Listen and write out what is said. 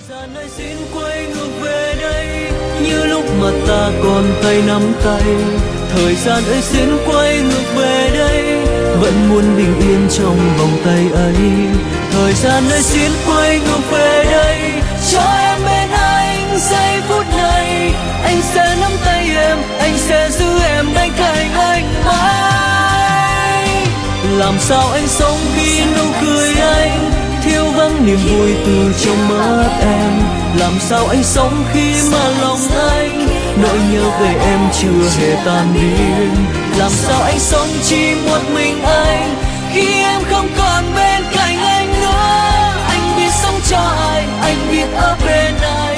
gian ơi xin quay ngược về đây, như lúc mà ta còn tay nắm tay. Thời gian ơi xin quay ngược về đây, vẫn muốn bình yên trong vòng tay ấy. Thời gian ơi xin quay ngược về đây, cho em bên anh giây phút này. Anh sẽ nắm tay em, anh sẽ giữ em bên cạnh anh mãi. Làm sao anh sống khi nụ cười anh thiếu vắng niềm vui từ trong mắt em. Làm sao anh sống khi mà lòng anh nỗi nhớ về em chưa hề tan biến. Làm sao anh sống chỉ một mình anh khi em không còn bên cạnh anh nữa. Anh biết sống cho ai, anh biết ở bên ai.